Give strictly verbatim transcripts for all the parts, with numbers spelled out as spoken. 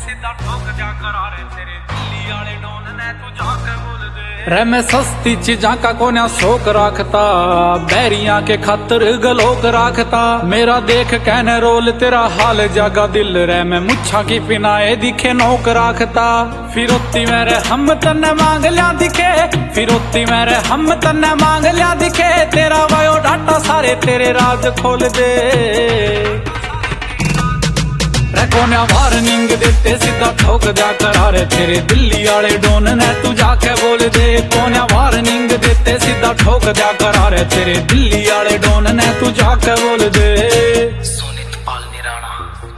सीधा ठोक जा करारे तेरे दिल्ली वाले डॉन ने तू जाके बोल दे रे मैं सस्ती चीजा का कोन्या शौक रखता बैरिया के खातर गलोक रखता मेरा देख कहने रोल तेरा हाल जागा दिल रे मैं मुच्छा की पिनाए दिखे नोक रखता फिरोती मेरे हम तन्ने मांग लिया दिखे फिरोती मेरे हम तन्ने मांग लिया दिखे तेरा वायो डाटा सारे तेरे राज खोल दे कोन्या वार्निंग देते सीधा ठोक जा करारे तेरे दिल्ली वाले डॉन ने तू जाके बोल दे कोन्या वार्निंग देते सीधा ठोक जा करारे तेरे दिल्ली वाले डॉन ने तू जाके बोल दे सोनित पाल निराणा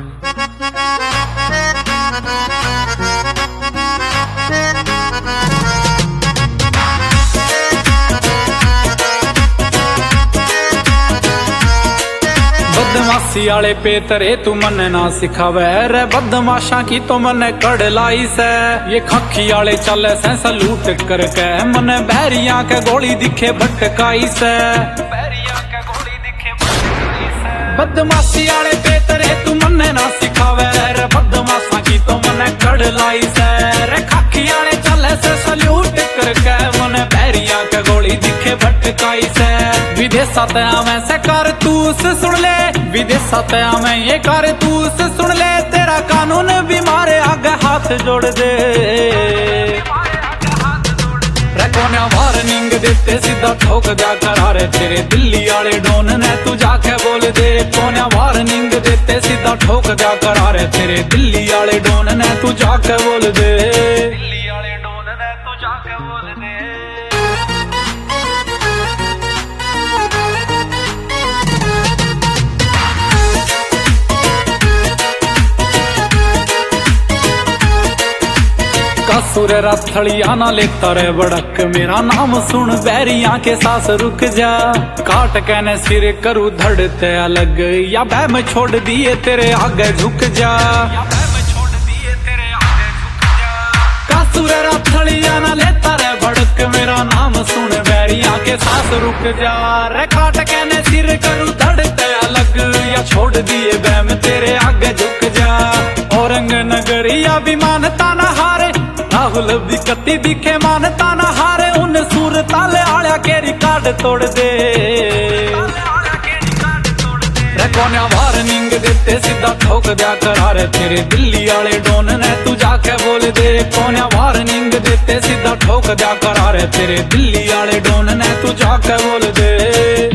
बदमाशी आले पेतरे तू मने ना सिखावे रे बदमाशा की तो मने कड़ लाई से ये खखी आले चले से सलूट करके मने बैरिया के गोली दिखे भटकाई से बैरिया के गोली दिखे भटकाई से बदमाशी आले पेतरे तू मने ना सिखावे रे बदमाशा की तो मने कड़ लाई से रे खखी आले चले से सलूट करके मने बैरिया के गोली दिखे भटकाई से विदेशत आवे से कारतूस सुन ले विदेशत आवे ये कारतूस सुन ले तेरा कानून भी मारे आगे हाथ जोड़ दे रे कोन्या वार्निंग देते सीधा ठोक जा करारे तेरे दिल्ली वाले डॉन ने तू जाके बोल दे कोन्या वार्निंग देते सीधा ठोक जा करारे तेरे दिल्ली वाले डॉन ने तू जाके बोल दे दिल्ली वाले डॉन ने तू जाके बोल दे कासुर रथड़िया ना लेता रे बड़क मेरा नाम सुन बैरिया के सास रुक जा काट कहने सिर करू धड़ते अलग या बह में छोड़ दिए तेरे आगे झुक जा कासुर रथड़िया ना लेता रे बड़क मेरा नाम सुन बैरिया के सास रुक जा रे काट कहने सिर करू धड़ते अलग या छोड़ दिए बह में तेरे आगे झुक जा औरंग नगरिया भी मानता न हारे राहुल भी कत्ती दिखे मानता न हारे उन सूर ताले आलिया के रिकॉर्ड तोड़ दे रे कोन्या वार्निंग देते सीधा ठोक जा करारे तेरे दिल्ली वाले डॉन ने तू जाके बोल दे कोन्या वार्निंग देते सीधा ठोक जा करारे तेरे दिल्ली वाले डॉन ने तू जाके बोल दे।